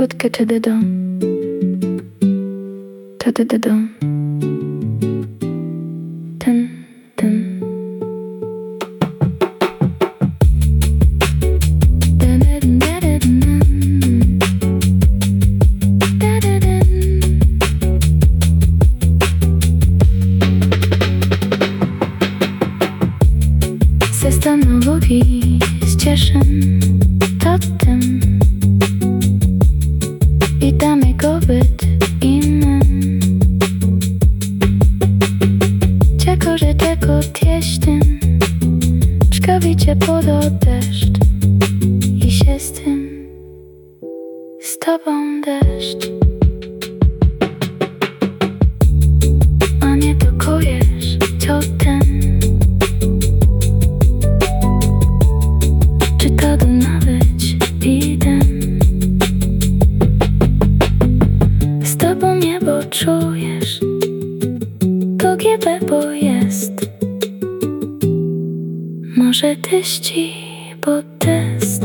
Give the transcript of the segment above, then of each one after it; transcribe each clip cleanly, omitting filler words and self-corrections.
Putkę czy dydą, to dydą. Ten. Ze stanowi ścieszyn totem i damy go byt innym. Czego, że tego tieśtem czkawicie podo deszcz i się z tobą deszcz. A nie dokujesz totem. Czy to do nawet idę? Z tobą niebo czujesz, to GB, bo jest. Może tyści, bo test.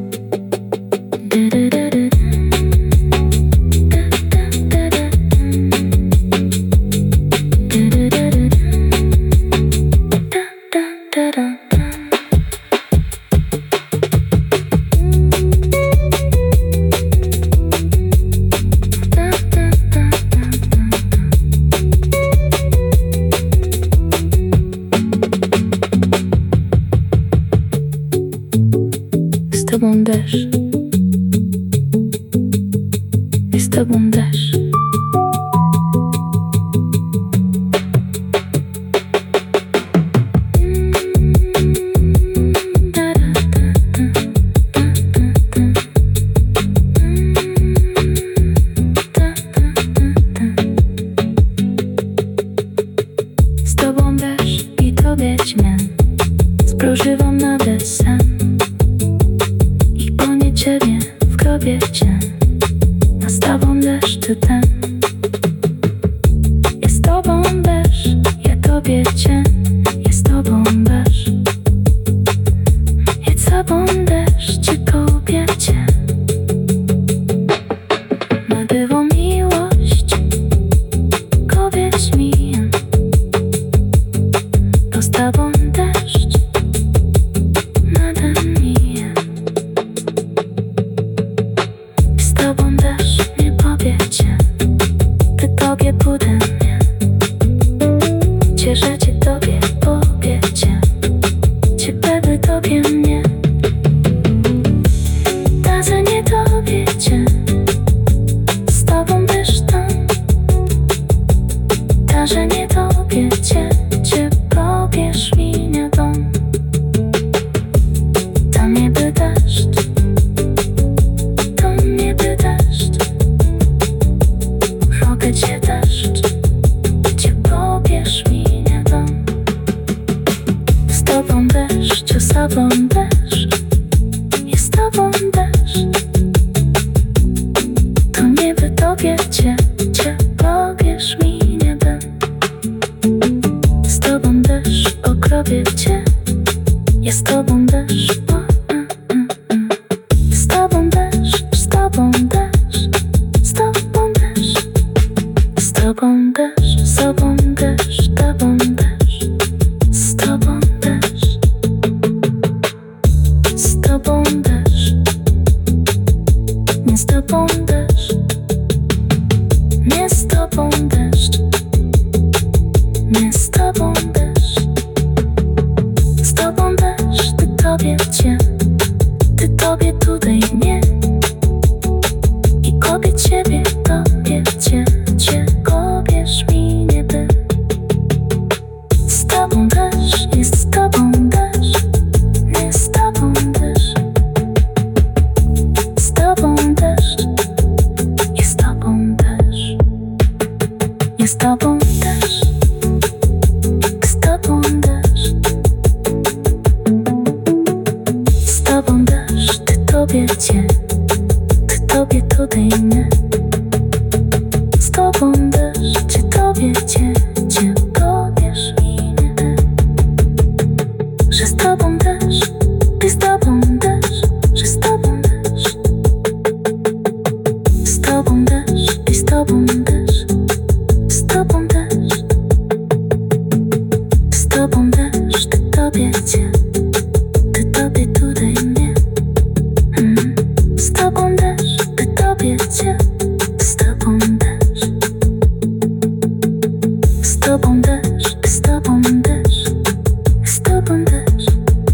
Z tobą deszcz, i z tobą deszcz. Z tobą deszcz i tobie ćmę, spróżywam na desen. Ciebie w grobie cię, a z tobą deszcz ty ten. Jest z tobą deszcz, ja tobie cię. Jest z tobą deszcz, jest z tobą deszcz, ci kobiecie. Nadywą miłość kobieć mi, to z tobą deszcz nade mnie. Z tobą deszcz nie powiecie, ty tobie budę mnie. Cieszę cię tobie powiecie, ciebie tobie mnie. Taze nie tobie cię, z tobą deszcz tam. Taże nie tobie cię, cię pobierz mi nie dom. Tam nieby deszcz, cię deszcz, cię pobierz mi nie dom. Z tobą deszcz, z tobą deszcz, jest z tobą deszcz. To nieby tobie cię, cię pobierz mi nie dom. Z tobą deszcz, okropię cię, jest z tobą deszcz. Z tobą deszcz, z tobą deszcz, z tobą deszcz. Z tobą deszcz, z tobą deszcz, z tobą deszcz, z tobą deszcz, z tobą deszcz, nie z tobą deszcz, nie z tobą deszcz, nie z tobą deszcz, z tobą deszcz, ty tobie cię, ty tobie tutaj nie. I kobiet ciebie, tobie cię, cię pobierz mi nieby. Z tobą deszcz, jest z tobą deszcz, nie z tobą deszcz. Z tobą deszcz, jest z tobą deszcz, jest z tobą deszcz, z tobą deszcz. Z tobą deszcz, ty tobie cię, ty tobie tutaj nie. Z tobą deszcz, czy tobie cię, cię pobierz mi nie. Że z tobą deszcz, ty z tobą deszcz, że z tobą deszcz. tobą też, by tobie cię. Z tobą też. Z tobą też, z tobą też. Z tobą też.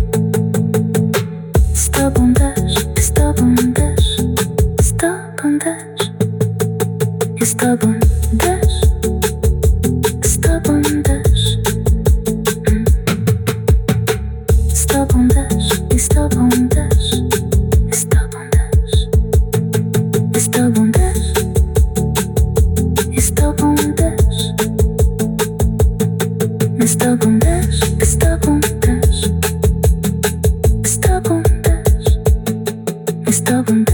Z tobą też, z tobą też. Z tobą też. I z tobą też. Z tobą też. Z tobą też, i z tobą też. Z tobą też. I z tobą też. I z tobą też. Z tobą też, z tobą też. Z tobą też. Z tobą